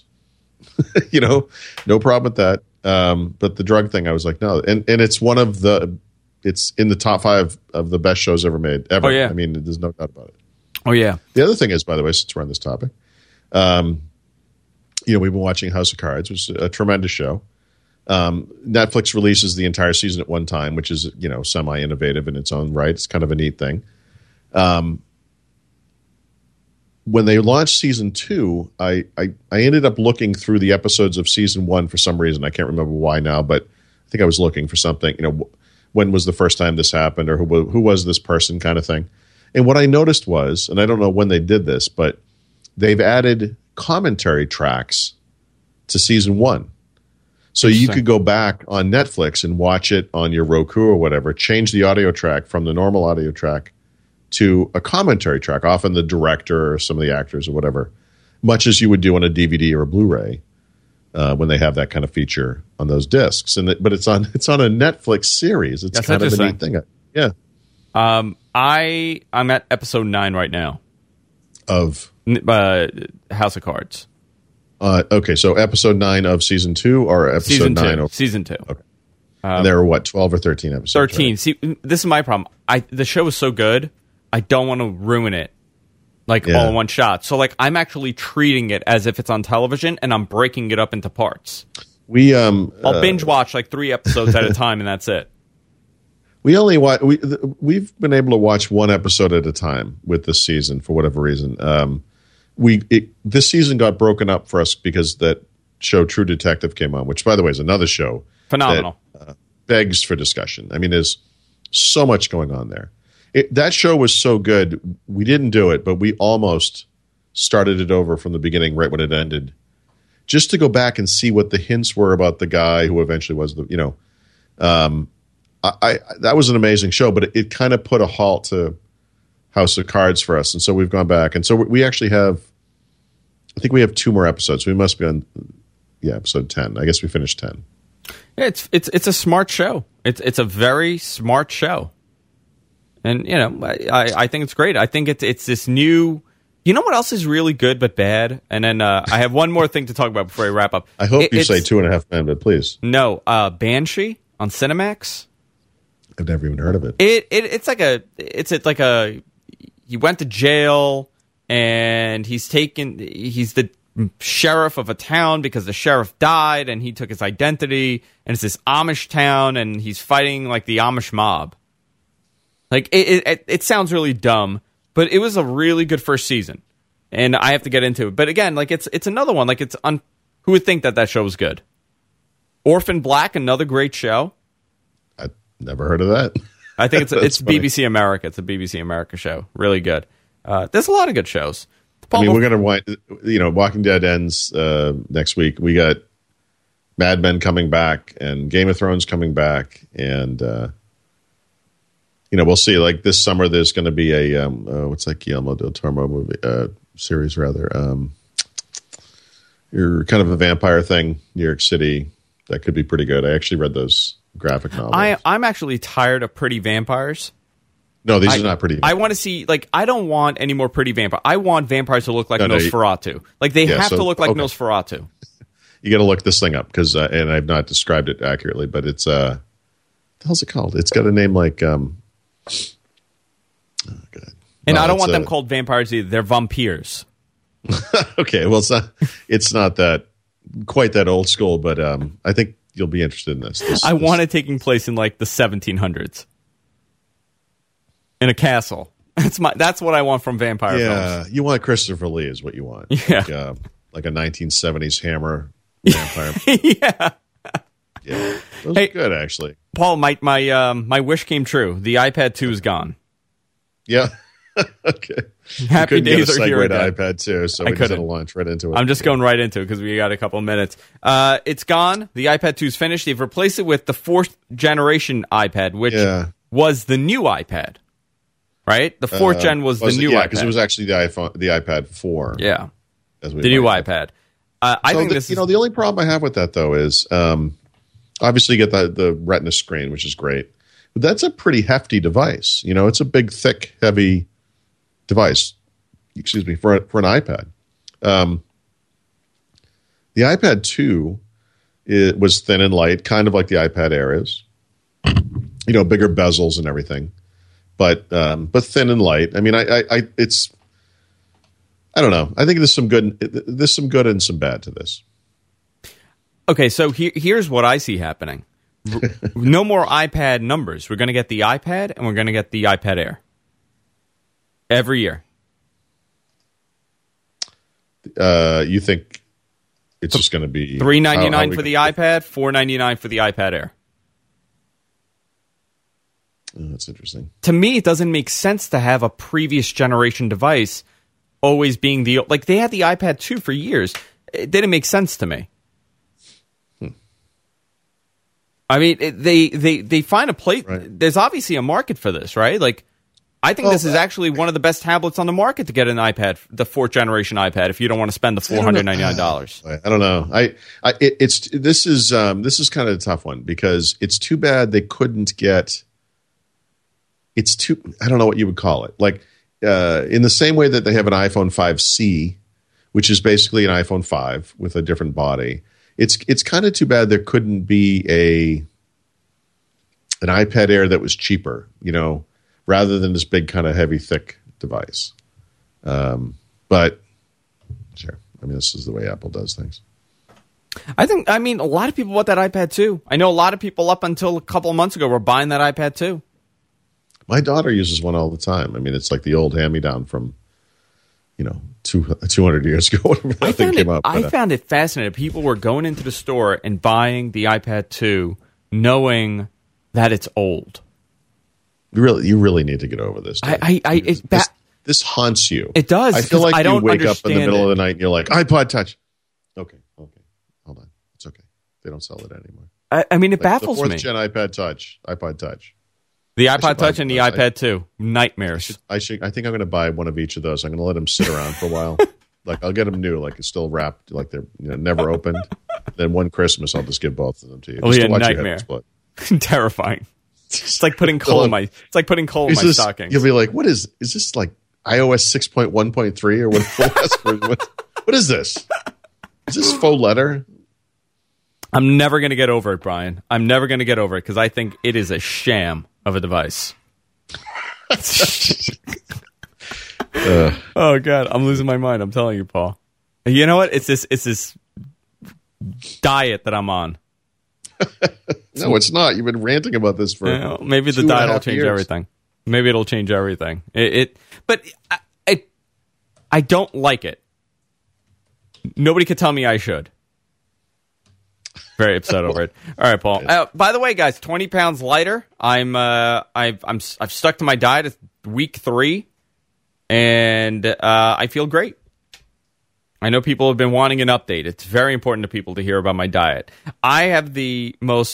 No problem with that. But the drug thing, I was like, no. And it's it's in the top 5 of the best shows ever made, ever. Oh, yeah. I mean, there's no doubt about it. Oh, yeah. The other thing is, by the way, since we're on this topic, we've been watching House of Cards, which is a tremendous show. Netflix releases the entire season at one time, which is, semi-innovative in its own right. It's kind of a neat thing. When they launched season 2, I ended up looking through the episodes of season 1 for some reason. I can't remember why now, but I think I was looking for something. When was the first time this happened, or who was this person, kind of thing. And what I noticed was, and I don't know when they did this, but they've added commentary tracks to season 1. So you could go back on Netflix and watch it on your Roku or whatever, change the audio track from the normal audio track to a commentary track, often the director or some of the actors or whatever, much as you would do on a DVD or a Blu-ray when they have that kind of feature on those discs. But it's on a Netflix series. It's kind of a neat thing. Yeah. I'm at episode 9 right now of House of Cards. Okay, so episode 9 of season 2 or episode season 9 of season 2. Okay. And there are 12 or 13 episodes? 13. Right? See, this is my problem. The show is so good, I don't want to ruin it all in one shot. So I'm actually treating it as if it's on television, and I'm breaking it up into parts. I'll binge watch 3 episodes at a time, and that's it. We've been able to watch 1 episode at a time with this season for whatever reason. This season got broken up for us because that show True Detective came on, which, by the way, is another show phenomenal. That begs for discussion. I mean, there's So much going on there. That show was so good. We didn't do it, but we almost started it over from the beginning, right when it ended, just to go back and see what the hints were about the guy who eventually was the. That was an amazing show, but it kind of put a halt to House of Cards for us, and so we've gone back, and so we actually have. I think we have 2 more episodes. We must be on, episode 10. I guess we finished 10. Yeah, it's a smart show. It's a very smart show, and I think it's great. I think it's this new. You know what else is really good but bad? And then I have one more thing to talk about before I wrap up. I hope you say 2.5 Men, but please. No, Banshee on Cinemax. I've never even heard of it. It's like a he went to jail and he's the sheriff of a town because the sheriff died and he took his identity, and it's this Amish town and he's fighting like the Amish mob. Like it sounds really dumb, but it was a really good first season, and I have to get into it. But again, like it's another one. Like who would think that show was good? Orphan Black, another great show. I never heard of that. I think it's BBC America. It's a BBC America show. Really good. There's a lot of good shows. Paul, we're gonna Walking Dead ends next week. We got Mad Men coming back and Game of Thrones coming back, and we'll see. Like this summer, there's going to be a what's that Guillermo del Toro movie series rather. You're kind of a vampire thing, New York City. That could be pretty good. I actually read those graphic novels. I'm actually tired of pretty vampires. No, these are not pretty. I want to see, I don't want any more pretty vampires. I want vampires to look like Nosferatu. They have to look like Nosferatu. You got to look this thing up because, and I've not described it accurately, but it's what the hell's it called? It's got a name like. Oh God. And I don't want them called vampires either. They're vampires. Okay, well, it's not that quite that old school, but I think you'll be interested in this. I want it taking place in the 1700s in a castle. That's what I want from vampire films. Yeah, you want Christopher Lee is what you want. Yeah, like a 1970s Hammer vampire. Yeah, those are good actually. Paul, my wish came true. The iPad 2 is gone. Yeah. Okay. Happy days are here again. iPad 2, so we just had to launch right into it. I'm just going right into it because we got a couple minutes. It's gone. The iPad 2 is finished. They've replaced it with the 4th generation iPad, which was the new iPad. Right? The 4th gen was the new iPad. Because it was actually the iPad 4. Yeah. The new iPad. I think this is... the only problem I have with that, though, is obviously you get the Retina screen, which is great. But that's a pretty hefty device. It's a big, thick, heavy device, for an iPad. The iPad 2 was thin and light, kind of like the iPad Air is. Bigger bezels and everything, but thin and light. I mean, it's I don't know. I think there's some good and some bad to this. Okay, so here's what I see happening. No more iPad numbers. We're going to get the iPad and we're going to get the iPad Air. Every year. You think it's just going to be $399 for the iPad, $499 for the iPad Air? Oh, that's interesting. To me, it doesn't make sense to have a previous generation device always being they had the iPad 2 for years. It didn't make sense to me. I mean, they find a place. Right. There's obviously a market for this, right? I think this is actually one of the best tablets on the market to get an iPad, the 4th generation iPad, if you don't want to spend the $499. I don't know. This is kind of a tough one because it's too bad they couldn't get. I don't know what you would call it. In the same way that they have an iPhone 5C, which is basically an iPhone 5 with a different body. It's kind of too bad there couldn't be an iPad Air that was cheaper, rather than this big kind of heavy, thick device. But sure, I mean, this is the way Apple does things. I mean, a lot of people want that iPad too. I know a lot of people up until a couple of months ago were buying that iPad too. My daughter uses one all the time. I mean, it's like the old hand-me-down from, 200 years ago. I found it fascinating. People were going into the store and buying the iPad 2 knowing that it's old. You really need to get over this. This haunts you. It does. I feel like I don't you wake up in the middle understand of the night and you're like, iPod Touch. Okay, hold on. It's okay. They don't sell it anymore. I mean, it baffles the me. 4th gen iPod Touch. The iPod Touch and the iPad 2. Nightmares. I think I'm going to buy one of each of those. I'm going to let them sit around for a while. Like, I'll get them new, like it's still wrapped, like they're never opened. Then one Christmas, I'll just give both of them to you. It'll just be a to watch your nightmare. head explode. Terrifying. It's like putting coal in my. It's like putting coal in my stockings. You'll be like, "What is this like iOS 6.1.3 or what is this? Is this faux leather?" I'm never going to get over it, Brian. I'm never going to get over it because I think it is a sham of a device. Oh God, I'm losing my mind. I'm telling you, Paul. You know what? It's this diet that I'm on. No, it's not. You've been ranting about this for maybe the diet will change everything. Maybe it'll change everything. But I don't like it. Nobody could tell me I should. Very upset over it. All right, Paul. By the way, guys, 20 pounds lighter. I've stuck to my diet. It's week 3, and I feel great. I know people have been wanting an update. It's very important to people to hear about my diet. I have the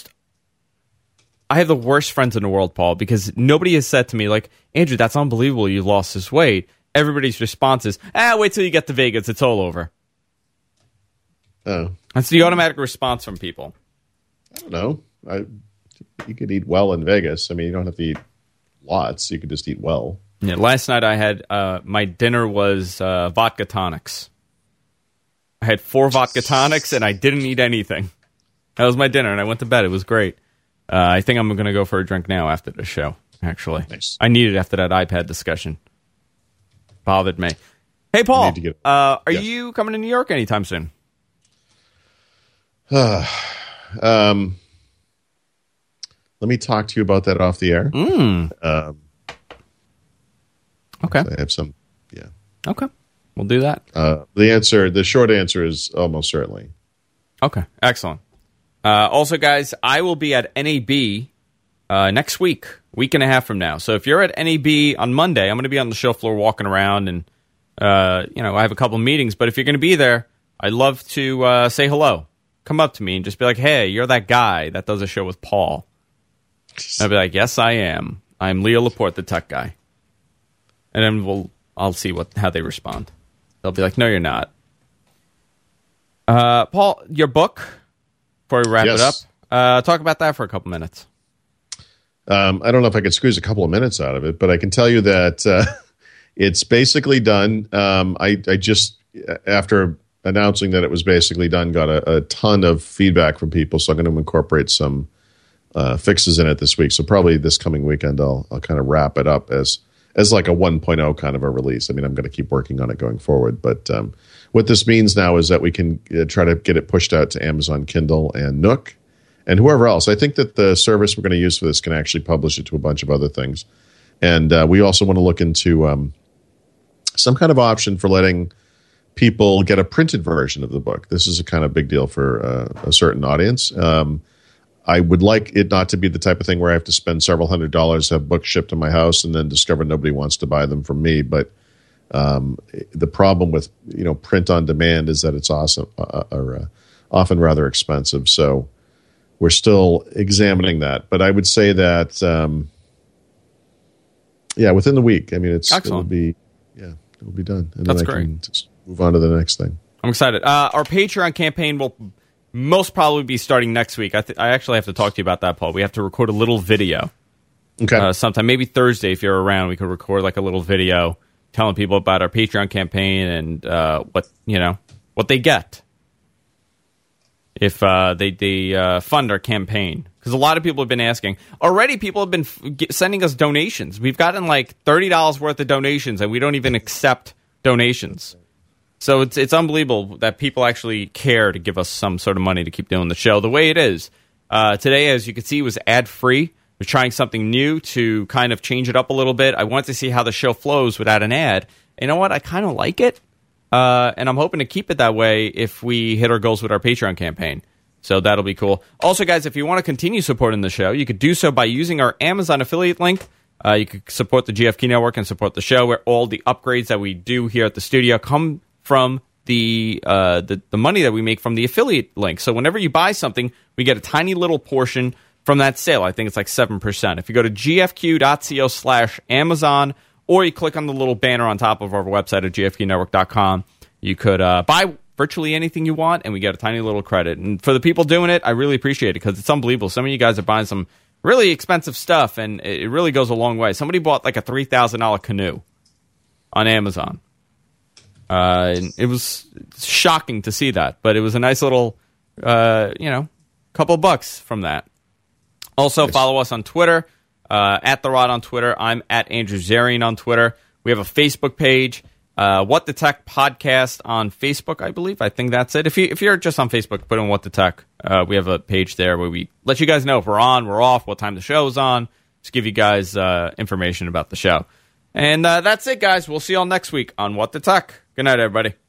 worst friends in the world, Paul, because nobody has said to me, like, Andrew, that's unbelievable. You lost this weight. Everybody's response is, wait till you get to Vegas. It's all over. Oh. That's the automatic response from people. I don't know. You could eat well in Vegas. I mean, you don't have to eat lots. You could just eat well. Yeah. Last night I had my dinner was vodka tonics. I had 4 vodka tonics and I didn't eat anything. That was my dinner, and I went to bed. It was great. I think I'm going to go for a drink now after the show, actually. Nice. I need it after that iPad discussion. Bothered me. Hey, Paul, are you coming to New York anytime soon? Let me talk to you about that off the air. Okay. I have some, yeah. Okay. We'll do that. The short answer is almost certainly. Okay. Excellent. Also, guys, I will be at NAB next week and a half from now. So if you're at NAB on Monday, I'm going to be on the show floor walking around, and I have a couple meetings. But if you're going to be there, I'd love to say hello. Come up to me and just be like, "Hey, you're that guy that does a show with Paul." I'll be like, "Yes, I am. I'm Leo Laporte, the tech guy." And then I'll see how they respond. They'll be like, "No, you're not." Paul, your book. Before we wrap it up, talk about that for a couple minutes. I don't know if I could squeeze a couple of minutes out of it, but I can tell you that it's basically done. I just, after announcing that it was basically done, got a ton of feedback from people, so I'm going to incorporate some fixes in it this week. So probably this coming weekend, I'll kind of wrap it up as like a 1.0 kind of a release. I mean, I'm going to keep working on it going forward, but what this means now is that we can try to get it pushed out to Amazon Kindle and Nook and whoever else. I think that the service we're going to use for this can actually publish it to a bunch of other things. And we also want to look into some kind of option for letting people get a printed version of the book. This is a kind of big deal for a certain audience. I would like it not to be the type of thing where I have to spend several $100s to have books shipped to my house and then discover nobody wants to buy them from me. But the problem with print on demand is that it's often rather expensive. So we're still examining that. But I would say that within the week. I mean, it'll be done, and that's then great. I can just move on to the next thing. I'm excited. Our Patreon campaign will most probably be starting next week. I actually have to talk to you about that, Paul. We have to record a little video. Okay. Sometime, maybe Thursday, if you're around, we could record like a little video telling people about our Patreon campaign and what they get if they fund our campaign. Because a lot of people have been asking. Already, people have been sending us donations. We've gotten like $30 worth of donations, and we don't even accept donations. So it's unbelievable that people actually care to give us some sort of money to keep doing the show the way it is. Today, as you can see, was ad-free. We're trying something new to kind of change it up a little bit. I want to see how the show flows without an ad. You know what? I kind of like it, and I'm hoping to keep it that way if we hit our goals with our Patreon campaign. So that'll be cool. Also, guys, if you want to continue supporting the show, you could do so by using our Amazon affiliate link. You can support the GFQ Network and support the show, where all the upgrades that we do here at the studio come from the money that we make from the affiliate link. So whenever you buy something, we get a tiny little portion from that sale. I think it's like 7%. If you go to gfq.co/Amazon, or you click on the little banner on top of our website at gfqnetwork.com, you could buy virtually anything you want, and we get a tiny little credit. And for the people doing it, I really appreciate it, because it's unbelievable. Some of you guys are buying some really expensive stuff, and it really goes a long way. Somebody bought like a $3,000 canoe on Amazon. It was shocking to see that, but it was a nice little, couple bucks from that. Also, follow us on Twitter, at The Rod on Twitter. I'm at Andrew Zarian on Twitter. We have a Facebook page, What the Tech Podcast on Facebook, I believe. I think that's it. If you're just on Facebook, put in What the Tech. We have a page there where we let you guys know if we're on, we're off, what time the show is on. Just give you guys information about the show. And that's it, guys. We'll see you all next week on What the Tech. Good night, everybody.